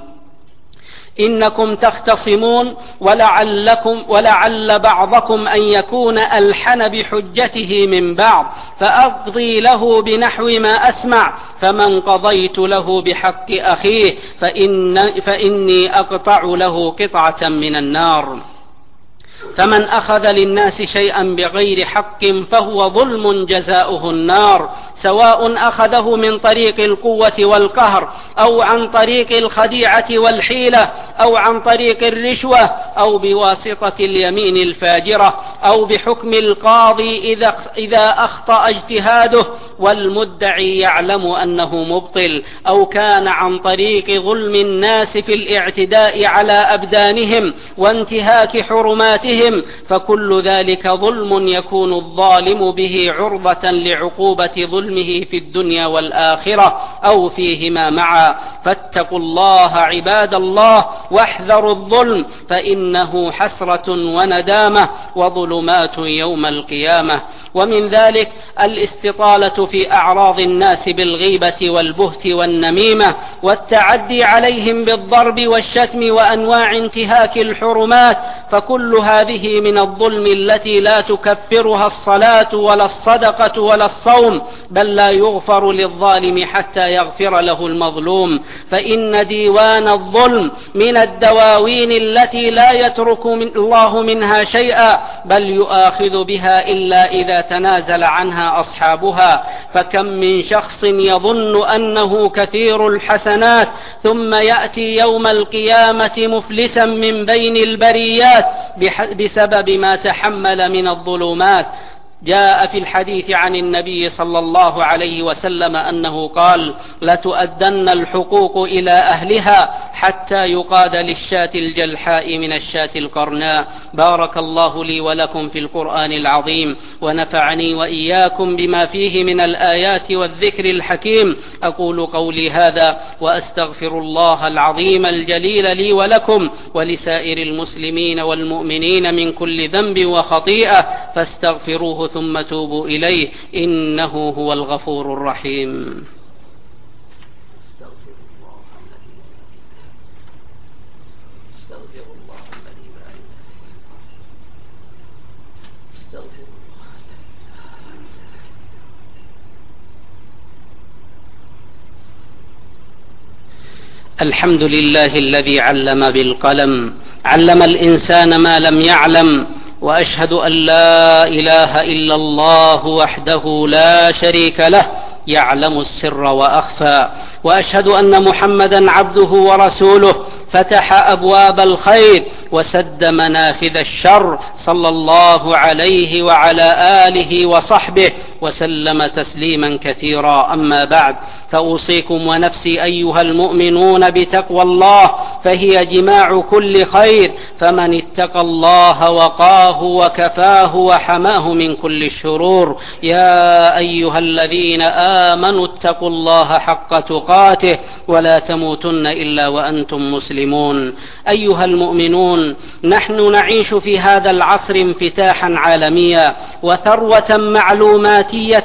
Speaker 1: إنكم تختصمون ولعلكم ولعل بعضكم أن يكون ألحن بحجته من بعض فأقضي له بنحو ما أسمع فمن قضيت له بحق أخيه فإن فإني أقطع له قطعة من النار. فمن أخذ للناس شيئا بغير حق فهو ظلم جزاؤه النار، سواء أخذه من طريق القوة والقهر أو عن طريق الخديعة والحيلة أو عن طريق الرشوة أو بواسطة اليمين الفاجرة أو بحكم القاضي إذا أخطأ اجتهاده والمدعي يعلم أنه مبطل، أو كان عن طريق ظلم الناس في الاعتداء على أبدانهم وانتهاك حرماتهم، فكل ذلك ظلم يكون الظالم به عرضة لعقوبة ظلمه في الدنيا والآخرة أو فيهما معا. فاتقوا الله عباد الله واحذروا الظلم، فإن إنه حسرة وندامة وظلمات يوم القيامة. ومن ذلك الاستطالة في أعراض الناس بالغيبة والبهت والنميمة والتعدي عليهم بالضرب والشتم وأنواع انتهاك الحرمات، فكل هذه من الظلم التي لا تكفرها الصلاة ولا الصدقة ولا الصوم، بل لا يغفر للظالم حتى يغفر له المظلوم. فإن ديوان الظلم من الدواوين التي لا يترك من الله منها شيئا، بل يؤاخذ بها إلا إذا تنازل عنها أصحابها. فكم من شخص يظن أنه كثير الحسنات ثم يأتي يوم القيامة مفلسا من بين البريات بسبب ما تحمل من الظلمات. جاء في الحديث عن النبي صلى الله عليه وسلم أنه قال: لتؤدن الحقوق إلى أهلها حتى يقاد للشاة الجلحاء من الشاة القرناء. بارك الله لي ولكم في القرآن العظيم، ونفعني وإياكم بما فيه من الآيات والذكر الحكيم. أقول قولي هذا وأستغفر الله العظيم الجليل لي ولكم ولسائر المسلمين والمؤمنين من كل ذنب وخطيئة، فاستغفروه ثم توبوا إليه إنه هو الغفور الرحيم. الحمد لله الذي علم بالقلم، علم الإنسان ما لم يعلم، وأشهد أن لا إله إلا الله وحده لا شريك له يعلم السر وأخفى، وأشهد أن محمدا عبده ورسوله فتح أبواب الخير وسد منافذ الشر، صلى الله عليه وعلى آله وصحبه وسلم تسليما كثيرا. أما بعد، فأوصيكم ونفسي أيها المؤمنون بتقوى الله، فهي جماع كل خير، فمن اتقى الله وقاه وكفاه وحماه من كل الشرور. يا أيها الذين آمنوا اتقوا الله حق تقاته ولا تموتن إلا وأنتم مسلمون. أيها المؤمنون، نحن نعيش في هذا العصر انفتاحا عالميا وثروة معلوماتية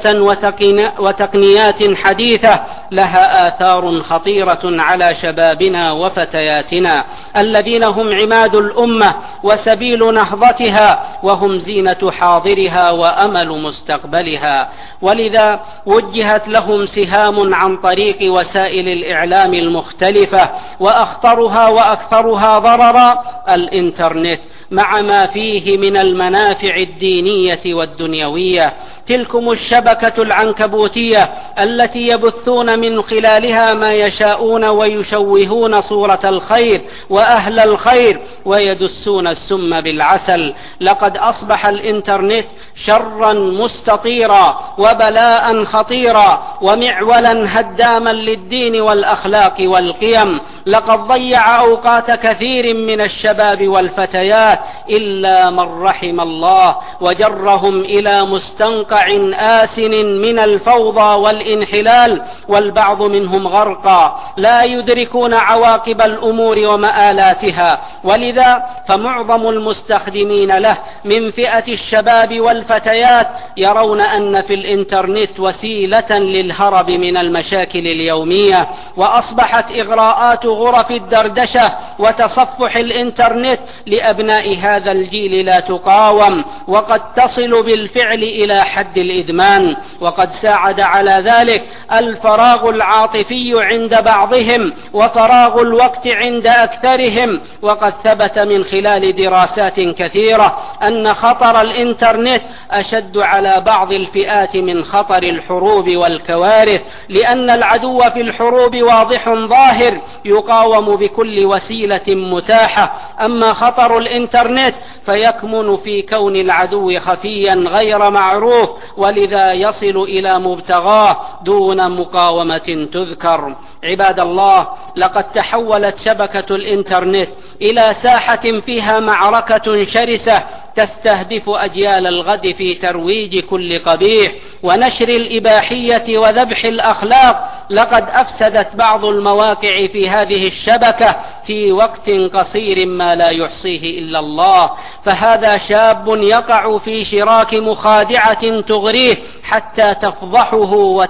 Speaker 1: وتقنيات حديثة لها آثار خطيرة على شبابنا وفتياتنا الذين هم عماد الأمة وسبيل نهضتها، وهم زينة حاضرها وأمل مستقبلها، ولذا وجهت لهم سهام عن طريق وسائل الإعلام المختلفة، وأخطرها وأكثرها ضررا الإنترنت مع ما فيه من المنافع الدينية والدنيوية. تلكم الشبكة العنكبوتية التي يبثون من خلالها ما يشاءون ويشوهون صورة الخير وأهل الخير ويدسون السم بالعسل. لقد أصبح الإنترنت شرا مستطيرا وبلاء خطيرا ومعولا هداما للدين والأخلاق والقيم. لقد ضيع أوقات كثير من الشباب والفتيات إلا من رحم الله، وجرهم إلى مستنقع آسن من الفوضى والانحلال، والبعض منهم غرقا لا يدركون عواقب الأمور ومآلاتها. ولذا فمعظم المستخدمين له من فئة الشباب والفتيات يرون أن في الإنترنت وسيلة للهرب من المشاكل اليومية، وأصبحت إغراءات غرف الدردشة وتصفح الإنترنت لأبناء هذا الجيل لا تقاوم، وقد تصل بالفعل إلى حد الإدمان. وقد ساعد على ذلك الفراغ العاطفي عند بعضهم وفراغ الوقت عند أكثرهم. وقد ثبت من خلال دراسات كثيرة أن خطر الإنترنت أشد على بعض الفئات من خطر الحروب والكوارث، لأن العدو في الحروب واضح ظاهر يقاوم بكل وسيلة متاحة. أما خطر الإنترنت فيكمن في كون العدو خفيا غير معروف، ولذا يصل إلى مبتغاه دون مقاومة تذكر. عباد الله، لقد تحولت شبكة الإنترنت إلى ساحة فيها معركة شرسة تستهدف أجيال الغد في ترويج كل قبيح ونشر الإباحية وذبح الأخلاق. لقد أفسدت بعض المواقع في هذه الشبكة في وقت قصير ما لا يحصيه إلا الله، فهذا شاب يقع في شراك مخادعة تغريه حتى تفضحه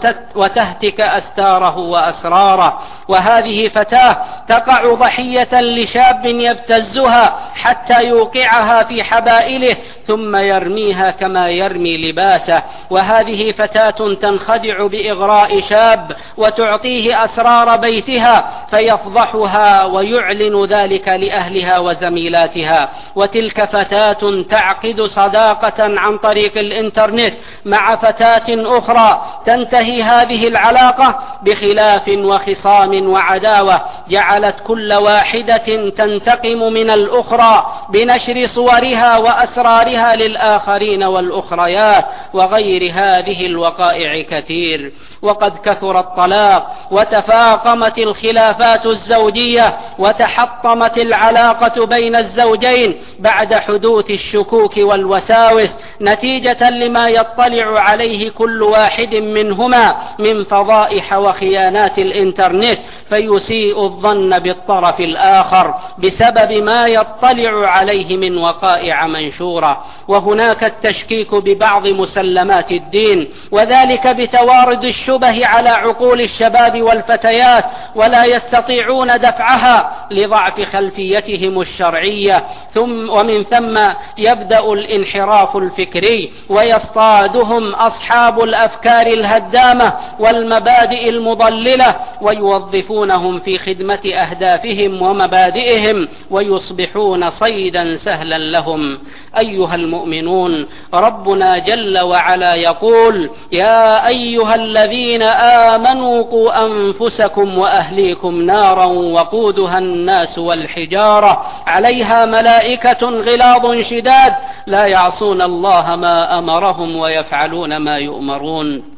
Speaker 1: وتهتك أستاره وأسراره، وهذه فتاة تقع ضحية لشاب يبتزها حتى يوقعها في حبائله ثم يرميها كما يرمي لباسه، وهذه فتاة تنخدع بإغراء شاب وتعطيه أسرار بيتها فيفضحها ويعلن ذلك لأهلها وزميلاتها، وتلك فتاة تعقد صداقة عن طريق الإنترنت مع فتاة أخرى، تنتهي هذه العلاقة بخلاف وخصام وعداوة جعلت كل واحدة تنتقم من الأخرى بنشر صورها وأسرارها للآخرين والأخريات، وغير هذه الوقائع كثير. وقد كثر الطلاق وتفاقمت الخلافات الزوجية وتحطمت العلاقة بين الزوجين بعد حدوث الشكوك والوساوس نتيجة لما يطلع عليه كل واحد منهما من فضائح وخيانات الإنترنت، فيسيء الظن بالطرف الآخر بسبب ما يطلع عليه من وقائع منشورة. وهناك التشكيك ببعض مسلمات الدين، وذلك بتوارد الشبه على عقول الشباب والفتيات ولا يستطيعون دفعها لضعف خلفيتهم الشرعية، ثم ومن ثم يبدأ الانحراف الفكري ويصطادهم أصحاب الأفكار الهدامة والمبادئ المضللة ويوظفونهم في خدمة أهدافهم ومبادئهم ويصبحون صيدا سهلا لهم. أيها المؤمنون، ربنا جل وعلا يقول: يا أيها الذين آمنوا قوا أنفسكم وأهليكم نارا وقودها الناس والحجارة عليها ملائكة غلاظ شداد لا يعصون الله ما أمرهم ويفعلون ما يؤمرون.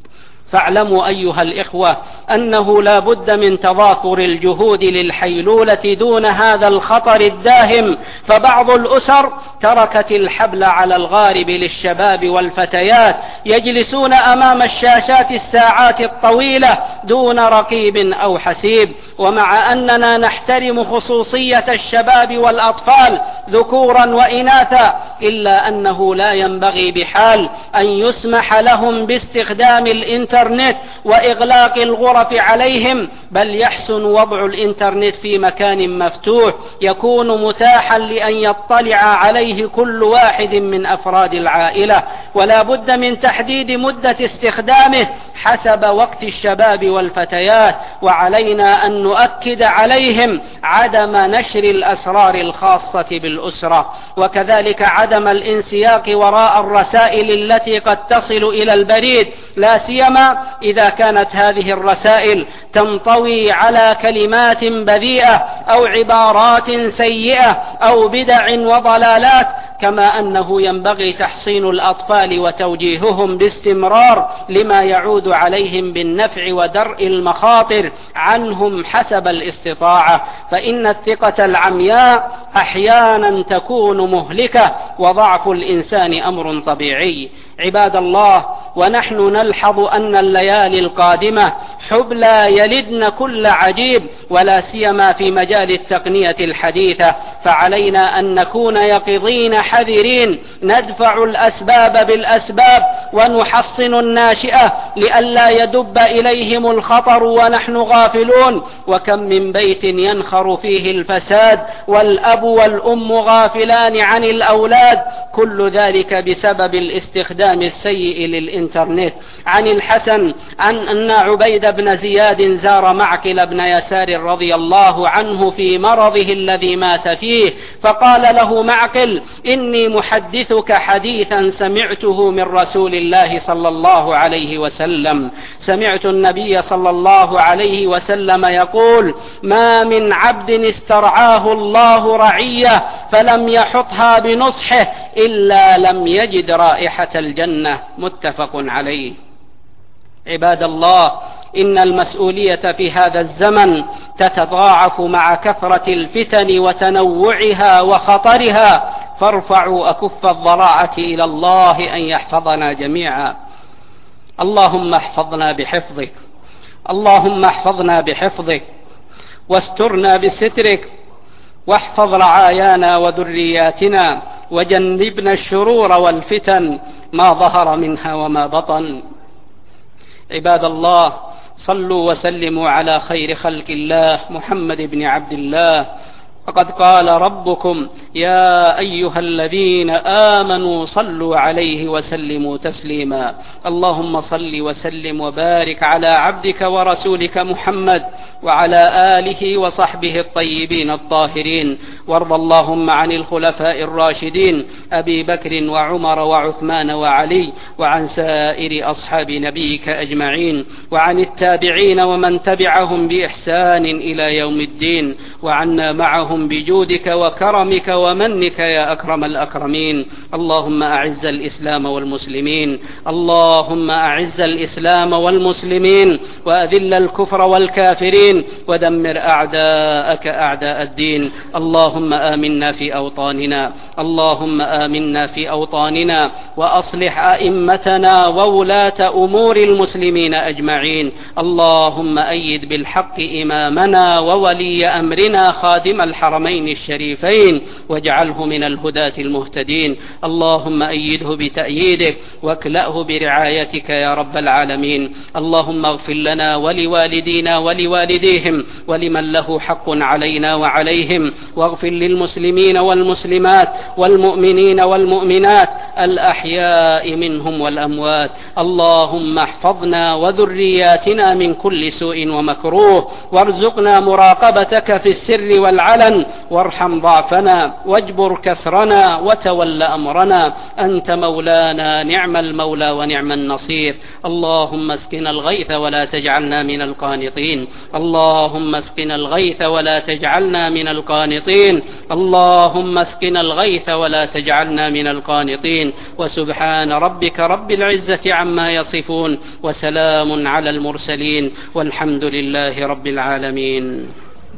Speaker 1: فاعلموا أيها الإخوة أنه لا بد من تضافر الجهود للحيلولة دون هذا الخطر الداهم، فبعض الأسر تركت الحبل على الغارب للشباب والفتيات يجلسون أمام الشاشات الساعات الطويلة دون رقيب أو حسيب. ومع أننا نحترم خصوصية الشباب والأطفال ذكورا وإناثا، إلا أنه لا ينبغي بحال أن يسمح لهم باستخدام الإنترنت وإغلاق الغرف عليهم، بل يحسن وضع الإنترنت في مكان مفتوح يكون متاحا لأن يطلع عليه كل واحد من أفراد العائلة، ولا بد من تحديد مدة استخدامه حسب وقت الشباب والفتيات. وعلينا أن نؤكد عليهم عدم نشر الأسرار الخاصة بالأسرة، وكذلك عدم الانسياق وراء الرسائل التي قد تصل إلى البريد، لا سيما إذا كانت هذه الرسائل تنطوي على كلمات بذيئة أو عبارات سيئة أو بدع وضلالات. كما أنه ينبغي تحصين الأطفال وتوجيههم باستمرار لما يعود عليهم بالنفع ودرء المخاطر عنهم حسب الاستطاعة، فإن الثقة العمياء أحيانا تكون مهلكة، وضعف الإنسان أمر طبيعي. عباد الله، ونحن نلحظ أن الليالي القادمة حبلى يلدن كل عجيب، ولا سيما في مجال التقنية الحديثة، فعلينا أن نكون يقظين حذرين ندفع الأسباب بالأسباب ونحصن الناشئة لئلا يدب إليهم الخطر ونحن غافلون. وكم من بيت ينخر فيه الفساد والأب والأم غافلان عن الأولاد، كل ذلك بسبب الاستخدام السيء للإنسان الإنترنت عن الحسن عن أن عبيد بن زياد زار معقل بن يسار رضي الله عنه في مرضه الذي مات فيه، فقال له معقل: إني محدثك حديثا سمعته من رسول الله صلى الله عليه وسلم. سمعت النبي صلى الله عليه وسلم يقول: ما من عبد استرعاه الله رعية فلم يحطها بنصحه إلا لم يجد رائحة الجنة. متفق عليه. عباد الله، إن المسؤولية في هذا الزمن تتضاعف مع كثرة الفتن وتنوعها وخطرها، فارفعوا أكف الضراعة إلى الله أن يحفظنا جميعا. اللهم احفظنا بحفظك، اللهم احفظنا بحفظك، واسترنا بسترك، واحفظ رعايانا وذرياتنا، وجنبنا الشرور والفتن ما ظهر منها وما بطن. عباد الله، صلوا وسلموا على خير خلق الله محمد بن عبد الله. فقد قال ربكم: يا أيها الذين آمنوا صلوا عليه وسلموا تسليما. اللهم صل وسلم وبارك على عبدك ورسولك محمد وعلى آله وصحبه الطيبين الطاهرين، وارض اللهم عن الخلفاء الراشدين أبي بكر وعمر وعثمان وعلي، وعن سائر أصحاب نبيك أجمعين، وعن التابعين ومن تبعهم بإحسان إلى يوم الدين، وعنا معهم بجودك وكرمك ومنك يا أكرم الأكرمين. اللهم أعز الإسلام والمسلمين، اللهم أعز الإسلام والمسلمين، وأذل الكفر والكافرين، ودمر أعداءك أعداء الدين. اللهم آمنا في أوطاننا، اللهم آمنا في أوطاننا، وأصلح أئمتنا وولاة أمور المسلمين أجمعين. اللهم أيد بالحق إمامنا وولي أمرنا خادم الحرمين الشريفين، واجعله من الهداة المهتدين. اللهم أيده بتأييدك، واكلأه برعايتك يا رب العالمين. اللهم اغفر لنا ولوالدينا ولوالديهم ولمن له حق علينا وعليهم، واغفر للمسلمين والمسلمات والمؤمنين والمؤمنات الأحياء منهم والأموات. اللهم احفظنا وذرياتنا من كل سوء ومكروه، وارزقنا مراقبتك في السر والعلن، وارحم ضعفنا واجبر كسرنا وتول أمرنا. أنت مولانا، نعم المولى ونعم النصير. اللهم اسقنا الغيث ولا تجعلنا من القانطين، اللهم اسقنا الغيث ولا تجعلنا من القانطين، اللهم اسقنا الغيث ولا تجعلنا من القانطين. وسبحان ربك رب العزة عما يصفون، وسلام على المرسلين، والحمد لله رب العالمين.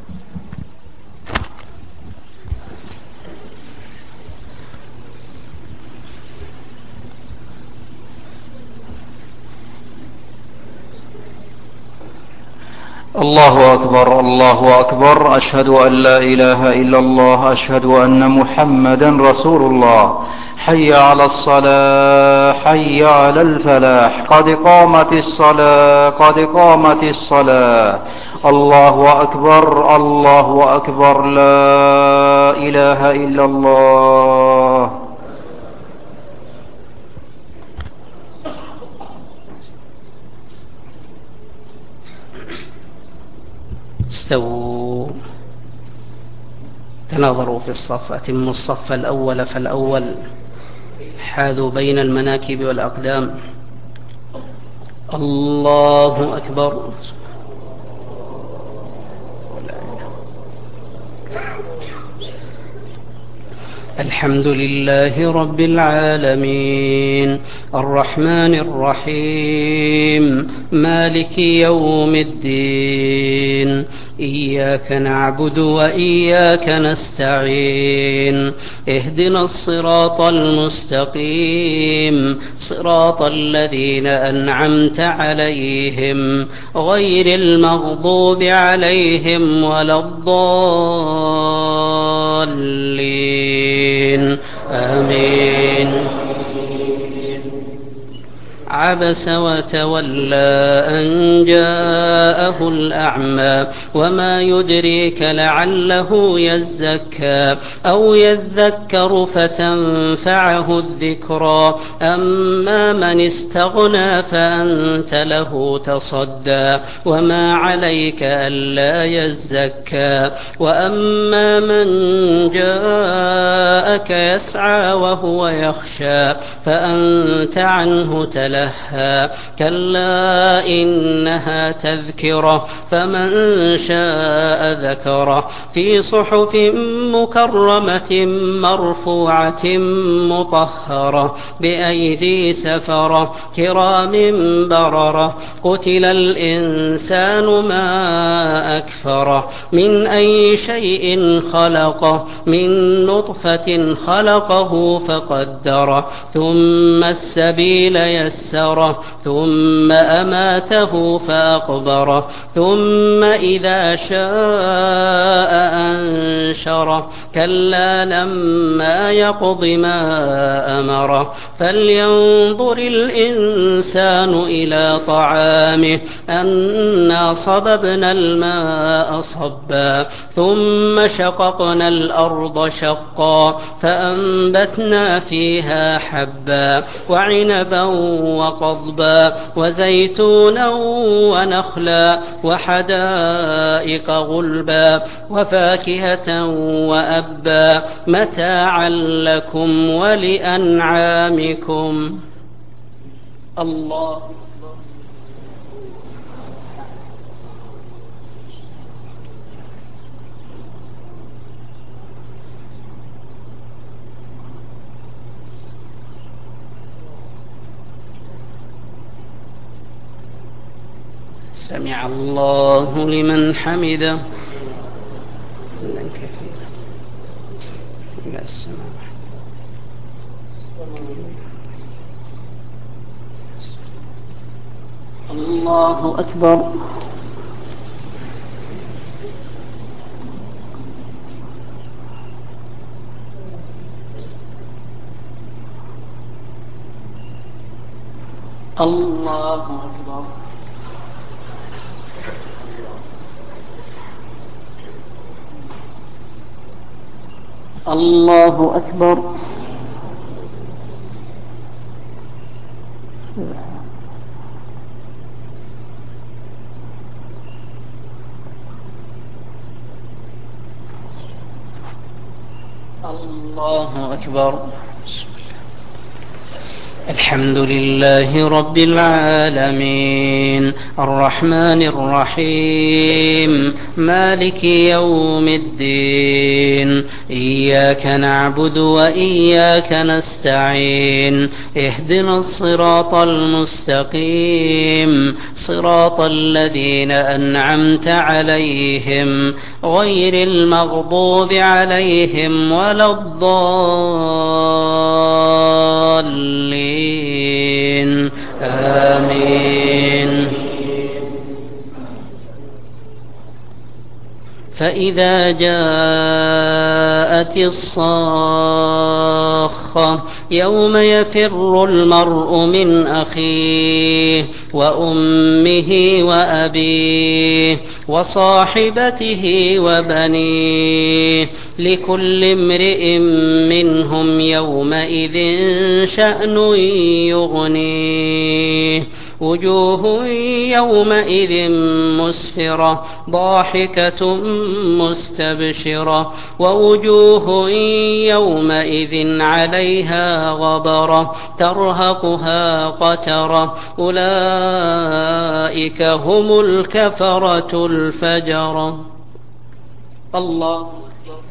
Speaker 2: الله أكبر، الله أكبر. أشهد أن لا إله إلا الله، أشهد أن محمدا رسول الله. حي على الصلاة، حي على الفلاح، قد قامت الصلاة، قد قامت الصلاة. الله أكبر، الله أكبر. لا إله إلا الله.
Speaker 1: استووا، تناظروا في الصف، أتموا الصف الأول فالأول، حاذوا بين المناكب والأقدام. الله أكبر. الحمد لله رب العالمين، الرحمن الرحيم، مالك يوم الدين، إياك نعبد وإياك نستعين، اهدنا الصراط المستقيم، صراط الذين أنعمت عليهم غير المغضوب عليهم ولا الضالين. آمين. عبس وتولى أن جاءه الأعمى وما يدريك لعله يزكى أو يذكر فتنفعه الذكرى أما من استغنى فأنت له تصدى وما عليك ألا يزكى وأما من جاءك يسعى وهو يخشى فأنت عنه تلهى كلا إنها تذكرة فمن شاء ذكره في صحف مكرمة مرفوعة مطهرة بأيدي سفرة كرام بررة قتل الإنسان ما أكفره من أي شيء خلقه من نطفة خلقه فقدره ثم السبيل يسره ثم أماته فأقبره ثم إذا شاء أنشره كلا لما يقض ما أمره فلينظر الإنسان إلى طعامه أنا صببنا الماء صبا ثم شققنا الأرض شقا فأنبتنا فيها حبا وعنبا وقضبا وزيتونا ونخلا وحدائق غلبا وفاكهة وأبا متاعا لكم ولأنعامكم. الله سمع الله لمن حمده إلى السماء. الله أكبر. الله أكبر. الله أكبر. الله أكبر. الحمد لله رب العالمين الرحمن الرحيم مالك يوم الدين إياك نعبد وإياك نستعين اهدنا الصراط المستقيم صراط الذين أنعمت عليهم غير المغضوب عليهم ولا الضالين آمين. فإذا جاءت الصاخة يوم يفر المرء من أخيه وأمه وأبيه وصاحبته وبنيه لكل امرئ منهم يومئذ شأن يغنيه وجوه يومئذ مسفرة ضاحكة مستبشرة ووجوه يومئذ عليها غبرة ترهقها قترة أولئك هم الكفرة الفجرة. الله